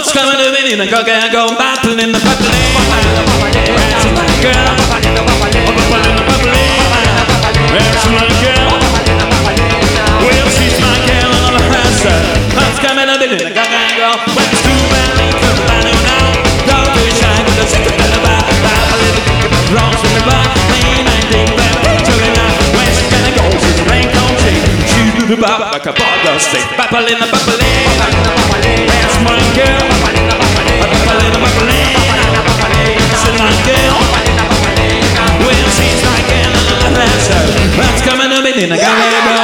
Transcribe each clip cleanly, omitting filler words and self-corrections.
What's coming to me? I go battling in the bubbling. That's my girl. Bubbling, bubbling. That's my girl. Well, she's my girl and all the rest. What's coming to me? I go. When it's too bad, for the bad now. Don't be shy, but the secret of the bar. Wrong in the bar. Lane, I think that picture it now. When she's gonna go, she's a rain don't shake. She do the bop like a ball stick. Bubbling, bubbling. That's my girl. Bubbling, bubbling. She's my girl. Well, she's my girl and all the rest. What's coming to me? I gotta go.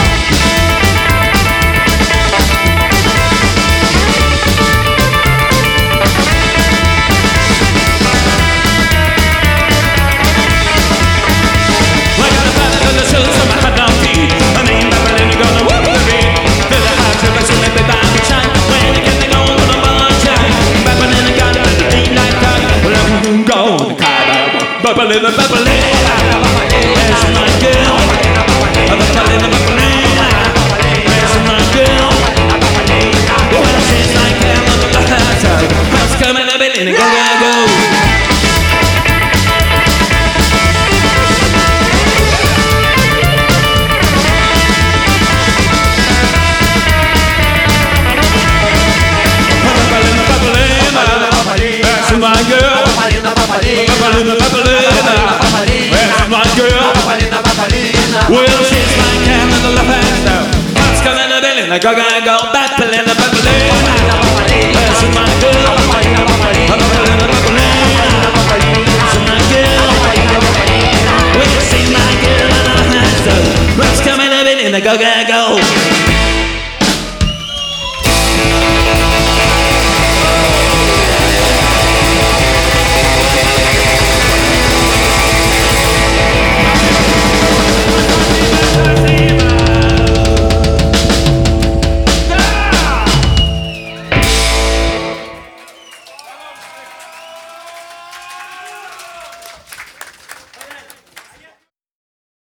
Bubbling, bubbling, that's my girl. Bubbling, bubbling, that's my girl. Well, she's like hell on the hot. What's coming up in it? Go, go, go. Bubbling, bubbling, that's my girl. Bubbling, bubbling. Well, she's like having a love. What's coming to Billy? Go, go, go, back.